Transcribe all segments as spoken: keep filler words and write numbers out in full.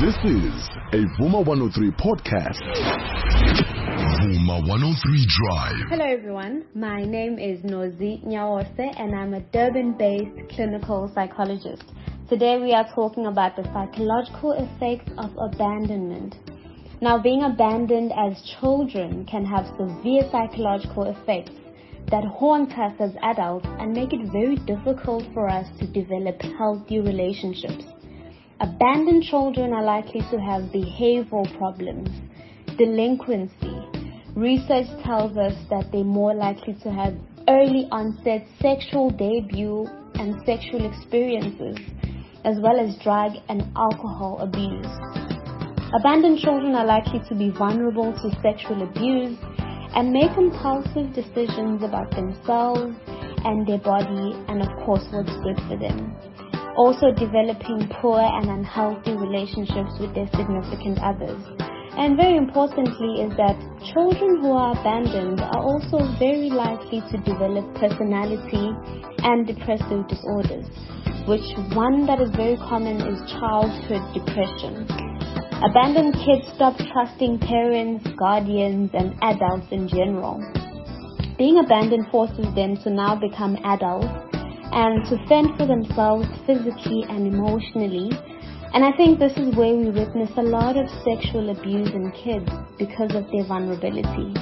This is a Vuma one oh three podcast. Vuma one oh three Drive. Hello everyone, my name is Nozi Nyawose and I'm a Durban-based clinical psychologist. Today we are talking about the psychological effects of abandonment. Now, being abandoned as children can have severe psychological effects that haunt us as adults and make it very difficult for us to develop healthy relationships. Abandoned children are likely to have behavioral problems, delinquency. Research tells us that they're more likely to have early onset sexual debut and sexual experiences, as well as drug and alcohol abuse. Abandoned children are likely to be vulnerable to sexual abuse and make impulsive decisions about themselves and their body and, of course, what's good for them. Also developing poor and unhealthy relationships with their significant others. And very importantly is that children who are abandoned are also very likely to develop personality and depressive disorders, which one that is very common is childhood depression. Abandoned kids stop trusting parents, guardians, and adults in general. Being abandoned forces them to now become adults and to fend for themselves physically and emotionally. And I think this is where we witness a lot of sexual abuse in kids because of their vulnerability.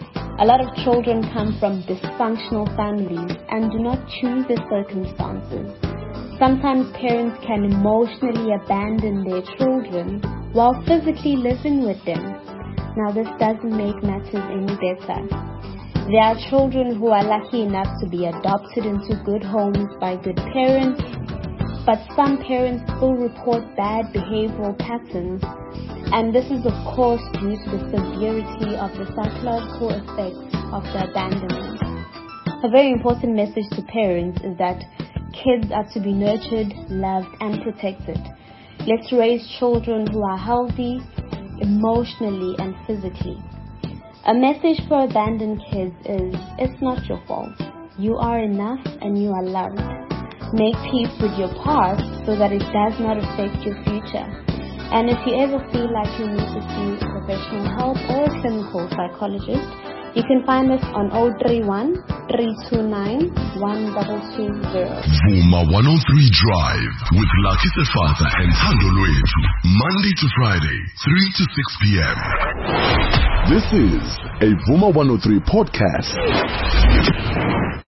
A lot of children come from dysfunctional families and do not choose their circumstances. Sometimes parents can emotionally abandon their children while physically living with them. Now, this doesn't make matters any better. There are children who are lucky enough to be adopted into good homes by good parents, but some parents still report bad behavioral patterns, and this is of course due to the severity of the psychological effects of the abandonment. A very important message to parents is that kids are to be nurtured, loved, and protected. Let's raise children who are healthy, emotionally and physically. A message for abandoned kids is, it's not your fault. You are enough and you are loved. Make peace with your past so that it does not affect your future. And if you ever feel like you need to see professional help or a clinical psychologist, you can find us on zero three one, three two nine, one two two zero. Vuma one oh three Drive with Lucky Sefata and Thando Lwethu, Monday to Friday, three to six p.m. This is a Vuma one oh three podcast.